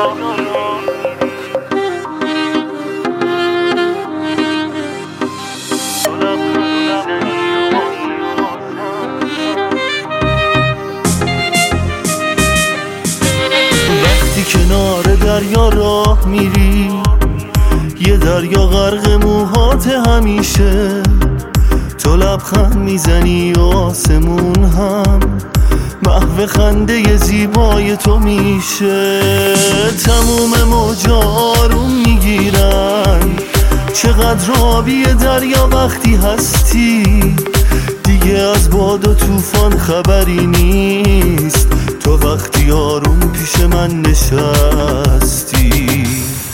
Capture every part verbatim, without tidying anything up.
وقتی کنار دریا راه میری، یه دریا غرق موهات همیشه، تو لبخند میزنی آسمون هم محو خنده زیبای تو میشه. تموم موجا آروم میگیرن، چقدر آبی دریا وقتی هستی، دیگه از باد و طوفان خبری نیست، تو وقتی آروم پیش من نشستی.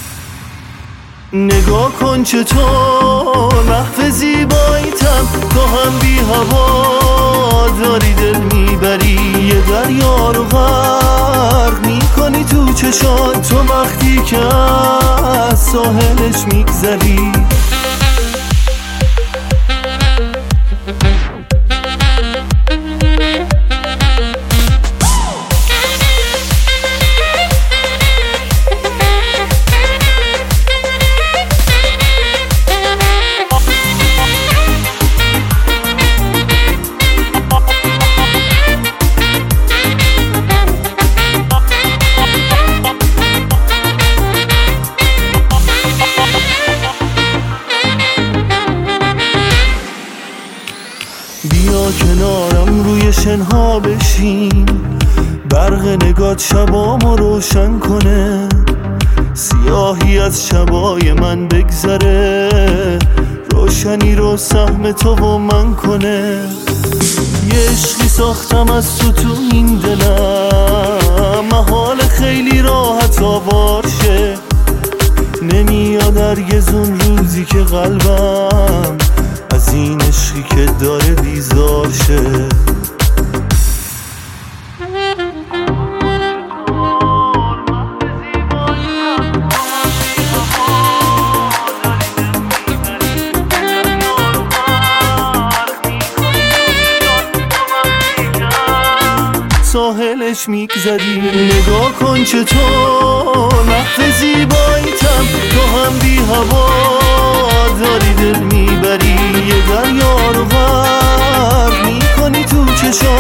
نگاه کن چطور محو زیباییتم، تو هم بی هوا داری دل میبری، یه دریا رو غرق میکنی تو چشات، تو وقتی که از ساحلش میگذری. بیا کنارم روی شنها بشین، برق نگات شبامو روشن کنه، سیاهی از شبای من بگذره، روشنی رو سهم تو و من کنه. یه عشقی ساختم از تو تو این دلم، محال خیلی راحت آوار شه، نمیاد هرگز اون روزی که قلبم از این عشقی که داره بیزار شه. ساحلش میگذری، نگاه کن چطور محو زیباییتم، تو هم بی هوا داری دل میبری، یه دریا رو غرق میکنی تو چشات.